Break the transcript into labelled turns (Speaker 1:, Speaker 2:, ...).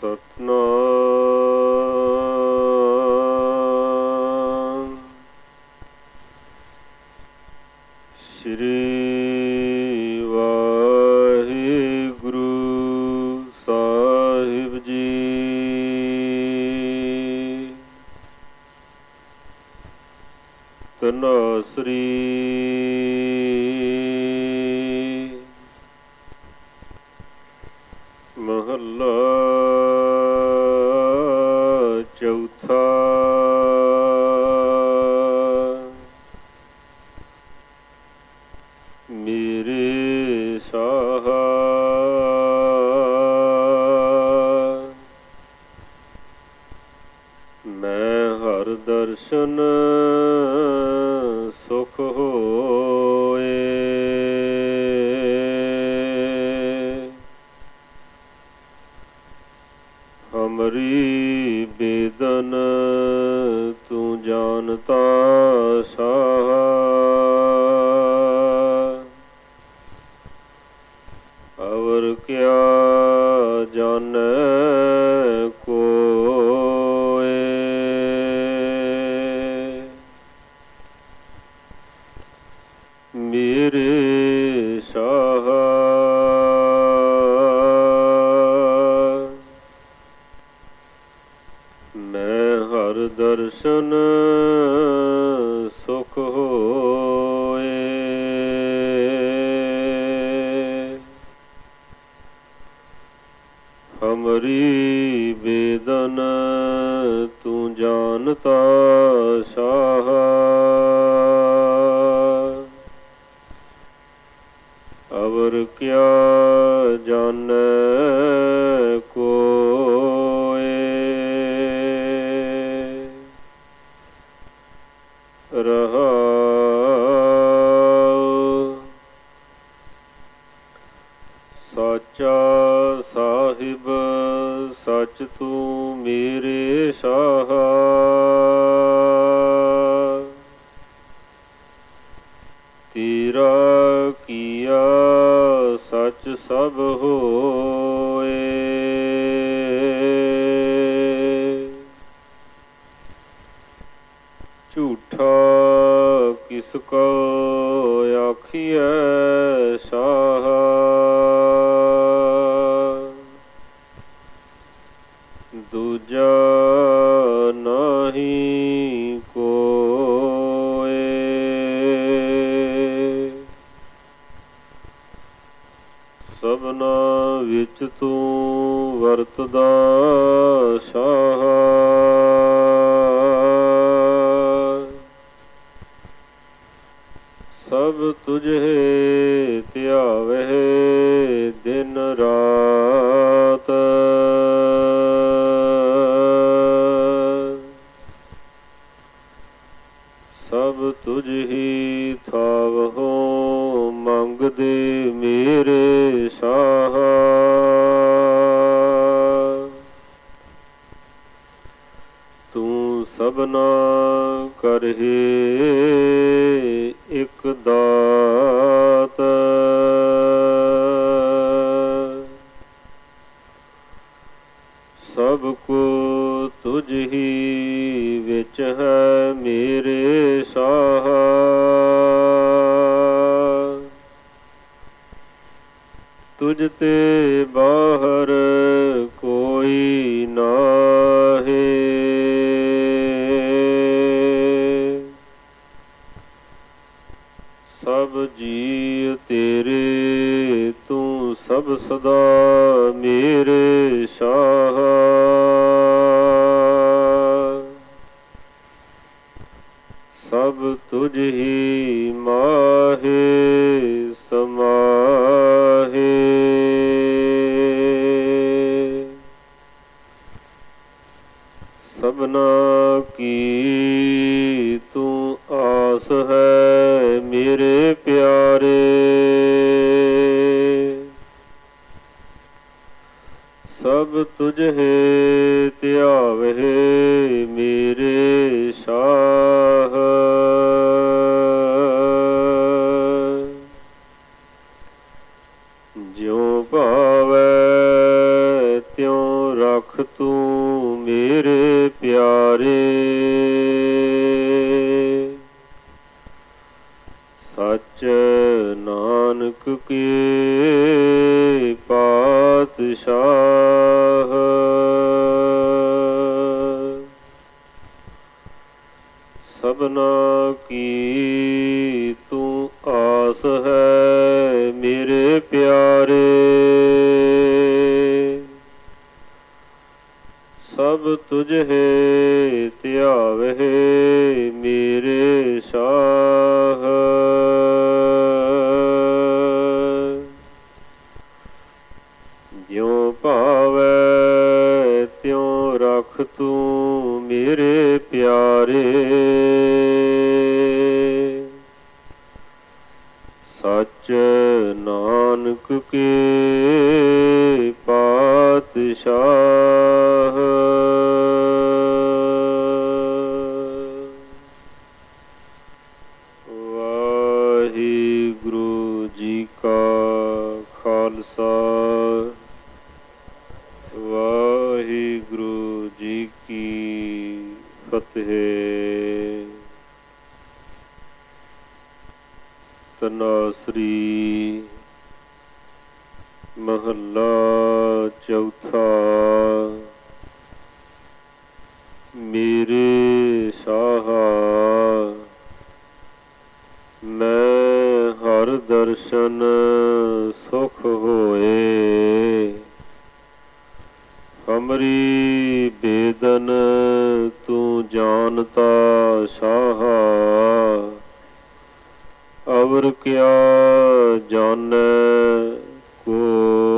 Speaker 1: ਸਤਨਾਮ ਸ੍ਰੀ ਵਾਹਿਗੁਰੂ ਸਾਹਿਬ ਜੀ। ਧਨਾਸਰੀ ਮਹੱਲਾ ਚੌਥਾ। ਮੇਰੇ ਸਾਹਾ ਮੈਂ ਹਰ ਦਰਸ਼ਨ ਸੁਖ ਹੋਏ। ਹਮਰੀ ਬੇਦਨ ਤੂੰ ਜਾਣਤਾ ਸਾਹਾ। ਅਵਰ ਕਿਆ ਜਾਣੈ ਕੋਇ। ਮੇਰੇ ਸਾਹਾ ਮੈਂ ਹਰ ਦਰਸ਼ਨ ਸੁਖ ਹੋਏ। ਹਮਰੀ ਬੇਦਨ ਤੂੰ ਜਾਣਤਾ ਸਾਹਾ। ਅਵਰ ਕਿਆ ਜਾਣੈ ਕੋਇ। ਰਹਾਉ ਸਾਚਾ ਸਾਹਿਬ ਸਚ ਤੂੰ ਮੇਰੇ ਸਾਹਾ। ਤੇਰਾ ਕੀਆ ਸਚ ਸਭ ਹੋਏ। ਝੂਠਾ ਕਿਸ ਕੋ ਆਖੀਐ ਸਾਹਾ। ਦੂਜਾ ਨਾਹੀ ਕੋਇ। ਸਭਨਾ ਵਿੱਚ ਤੂੰ ਵਰਤਦਾ ਸਾਹਾ। ਸਭ ਤੁਝੇ ਧਿਆਵਹਿ ਦਿਨ ਰਾਤ। ਸਭ ਤੁਝ ਹੀ ਥਾਵਹੁ ਮੰਗਦੇ ਮੇਰੇ ਸਾਹਾ। ਤੂੰ ਸਭਨਾ ਕਰਹਿ ਇਕ ਦਾਤ। ਸਭ ਕੋ ਤੁਝ ਹੀ ਵਿੱਚ ਹੈ ਮੇਰੇ ਸਾਹਾ। ਤੁਝ ਤੇ ਬਾਹਰ ਕੋਈ ਨਾਹੀ। ਸਭ ਜੀਅ ਤੇਰੇ ਤੂੰ ਸਭ ਸਦਾ ਮੇਰੇ ਸਾਹਾ। ਸਭ ਤੁਝ ਹੀ ਮਾਹੇ ਸਮਾਹੇ। ਸਭਨਾ ਕੀ ਤੂੰ ਆਸ ਹੈ ਮੇਰੇ ਪਿਆਰੇ। ਸਭ ਤੁਝੇ ਧਿਆਵਹਿ ਮੇਰੇ ਸਾਹ। ਜਿਉ ਭਾਵੈ ਤਿਉ रख तू मेरे प्यारे। सच नानक के पातशाह। सबना की तू आस है मेरे प्यारे। सब तुझ है त्यावहे मेरे शाह। ज्यों भावै त्यों रख तू मेरे प्यारे। सच नानक के पातशाह। वाहिगुरु जी का खालसा वाहिगुरु जी की फतेह। तनासरी महला चौथा। मेरे साहा मैं हर दर्शन सुख होए। हमरी बेदन तू जानता साहा। अवर क्या जाने को